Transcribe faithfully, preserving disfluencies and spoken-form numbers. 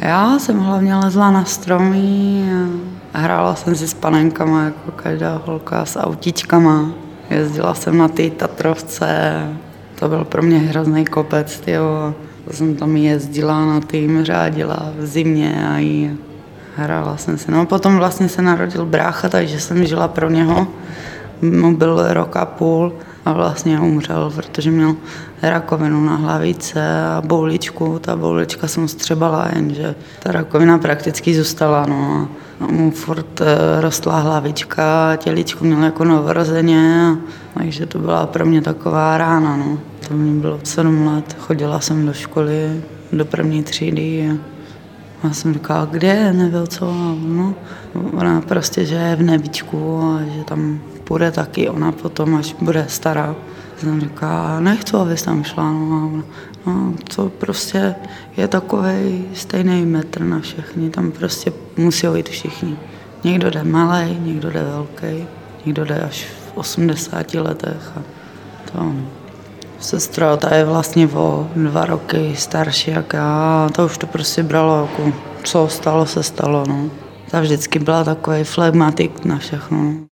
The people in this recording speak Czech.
Já jsem hlavně lezla na stromy a hrála jsem si s panenkama, jako každá holka, s autíčkama. Jezdila jsem na ty Tatrovce, to byl pro mě hrozný kopec, tyjo. To jsem tam jezdila, na tým řádila v zimě a jí hrála jsem si. No potom vlastně se narodil brácha, takže jsem žila pro něho. Mu byl rok a půl a vlastně umřel, protože měl rakovinu na hlavice a bouličku. Ta boulička jsem střebala, jenže ta rakovina prakticky zůstala. No. A mu furt rostla hlavička, těličku měl jako novorozeně, takže to byla pro mě taková rána. No. To mě bylo sedm let, chodila jsem do školy, do první třídy. A já jsem říkala, kde, nebyl co, no, ona prostě, že je v nebičku a že tam půjde taky ona potom, až bude stará. Jsem říkala, nechci, abys tam šla, no, no, to prostě je takovej stejný metr na všechny, tam prostě musí jít všichni. Někdo jde malej, někdo jde velký, někdo jde až v osmdesáti letech a to. Sestra, ta je vlastně o dva roky starší jak já, to už to prostě bralo, jako co stalo se stalo, no. Ta vždycky byla takový flegmatik na všechno.